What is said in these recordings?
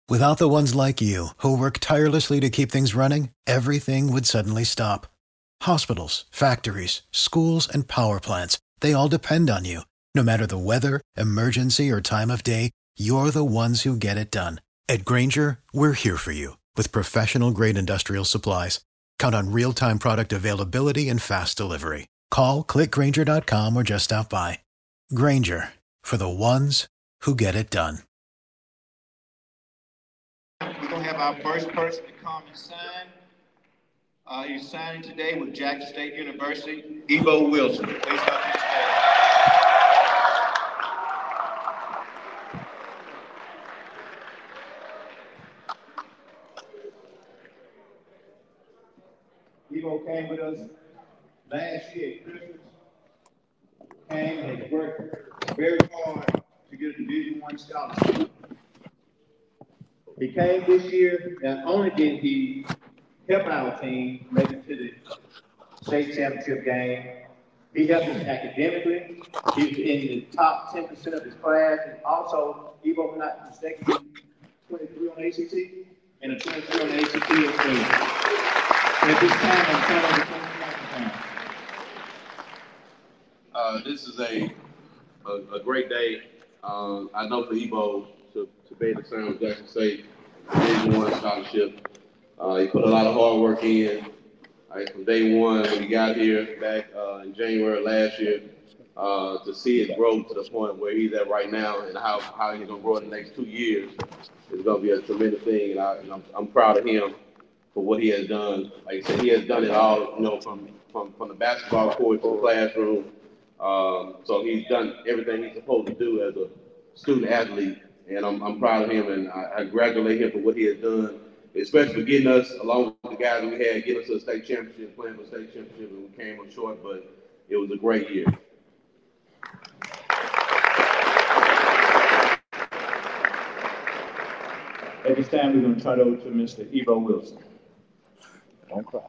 Without the ones like you, who work tirelessly to keep things running, everything would suddenly stop. Hospitals, factories, schools, and power plants, they all depend on you. No matter the weather, emergency, or time of day, you're the ones who get it done. At Grainger, we're here for you with professional-grade industrial supplies. Count on real-time product availability and fast delivery. Call, click Grainger.com, or just stop by. Grainger, for the ones who get it done. We're going to have our first person to come and sign. He's signing today with Jackson State University, Ebo Wilson. Please come to the stage. Ebo came with us last year at Christmas. Came and has worked very hard to get a Division I scholarship. He came this year, not only did he help our team make it to the state championship game, he helped us academically. He was in the top 10% of his class, and also, Ebo, if I'm not mistaken, 23 on ACT, and a 23 on the ACT as well. At this time, I'm turning over the microphone. This is a great day. I know for Ebo to be able to sign with Jackson State, Division I scholarship. He put a lot of hard work in. From day one when he got here back in January last year, to see it grow to the point where he's at right now and how he's going to grow in the next 2 years is going to be a tremendous thing. And I'm proud of him for what he has done. Like I said, he has done it all, from the basketball court to the classroom. So he's done everything he's supposed to do as a student athlete. And I'm proud of him, and I congratulate him for what he has done, especially for getting us, along with the guys we had, getting us to the state championship, playing for the state championship, and we came up short, but it was a great year. At this time, we're going to turn it over to Mr. Ebo Wilson. Don't cry.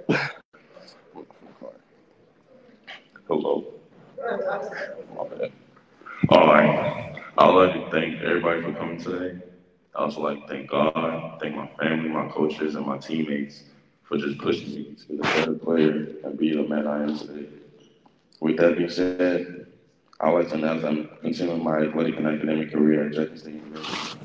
Hello. My bad. All right. I would like to thank everybody for coming today. I also like to thank God, thank my family, my coaches, and my teammates for just pushing me to be the better player and be the man I am today. With that being said, I would like to announce I'm continuing my athletic and academic career at Jackson State University.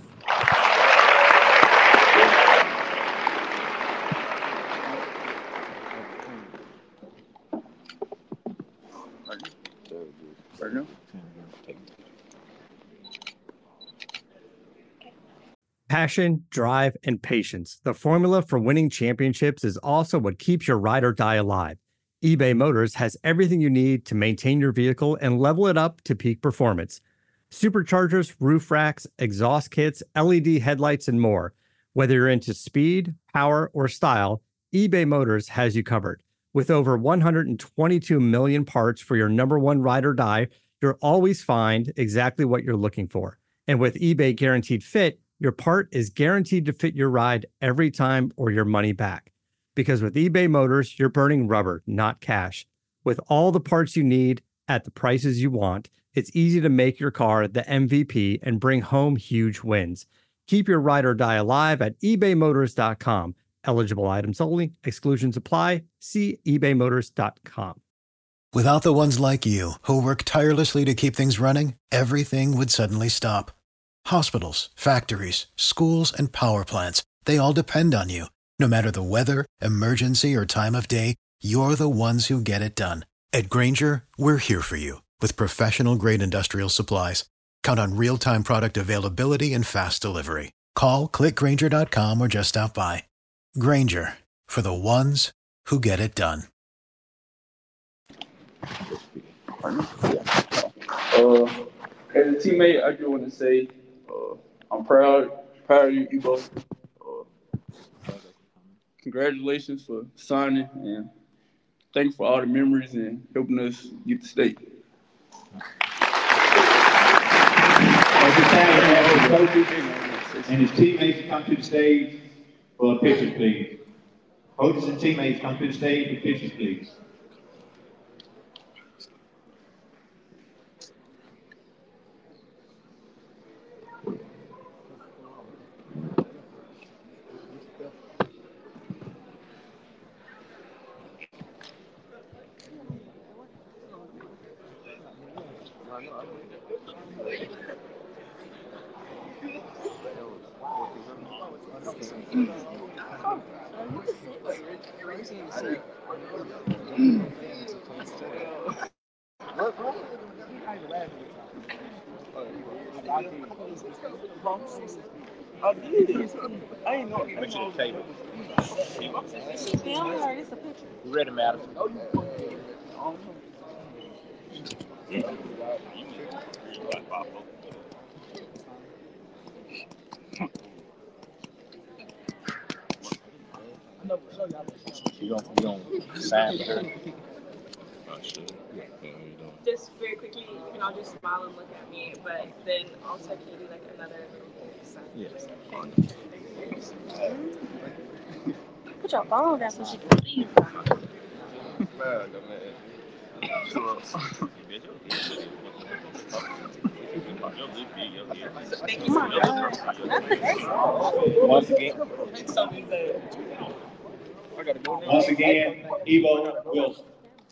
Passion, drive, and patience. The formula for winning championships is also what keeps your ride or die alive. eBay Motors has everything you need to maintain your vehicle and level it up to peak performance. Superchargers, roof racks, exhaust kits, LED headlights, and more. Whether you're into speed, power, or style, eBay Motors has you covered. With over 122 million parts for your number one ride or die, you'll always find exactly what you're looking for. And with eBay Guaranteed Fit, your part is guaranteed to fit your ride every time or your money back. Because with eBay Motors, you're burning rubber, not cash. With all the parts you need at the prices you want, it's easy to make your car the MVP and bring home huge wins. Keep your ride or die alive at ebaymotors.com. Eligible items only. Exclusions apply. See ebaymotors.com. Without the ones like you, who work tirelessly to keep things running, everything would suddenly stop. Hospitals, factories, schools, and power plants, they all depend on you. No matter the weather, emergency, or time of day, you're the ones who get it done. At Grainger, we're here for you with professional-grade industrial supplies. Count on real-time product availability and fast delivery. Call, click Grainger.com, or just stop by. Grainger, for the ones who get it done. As a teammate, I just want to say I'm proud of you, Ebo. Congratulations for signing, and thank you for all the memories and helping us get to state. At this time, we have the coaches and his teammates come to the stage for a picture, please. Coaches and teammates come to the stage for pictures, please. Make sure the table. You ready, Madison? You gonna sign for her? Just very quickly, you can all just smile and look at me, but then also can you do like another sign? Yes. Put your phone down so she can see you. Once again, Evo Wilson.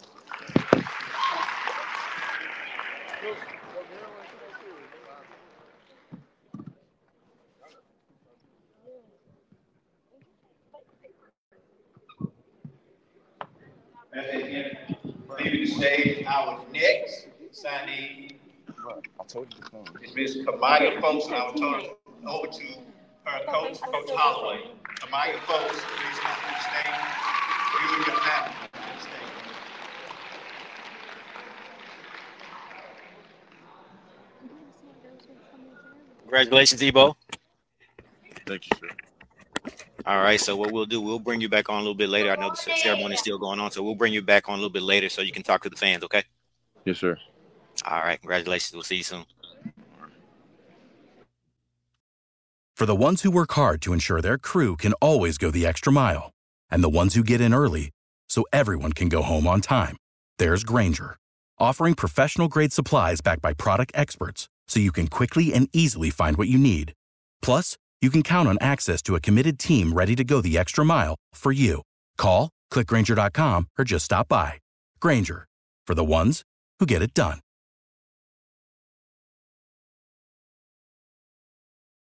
As they leaving the stage, our next signee is Ms. Kamaya Folks, and I will turn it over to her coach, Coach Holloway. Kamaya Folks, please come to the stage. You and your family to the stage. Congratulations, Ebo. Thank you, sir. All right, so what we'll do, we'll bring you back on a little bit later. I know the ceremony is still going on, so we'll bring you back on a little bit later so you can talk to the fans, okay? Yes, sir. All right, congratulations. We'll see you soon. For the ones who work hard to ensure their crew can always go the extra mile, and the ones who get in early so everyone can go home on time, there's Grainger, offering professional-grade supplies backed by product experts so you can quickly and easily find what you need. Plus, you can count on access to a committed team ready to go the extra mile for you. Call, click Grainger.com, or just stop by. Grainger, for the ones who get it done.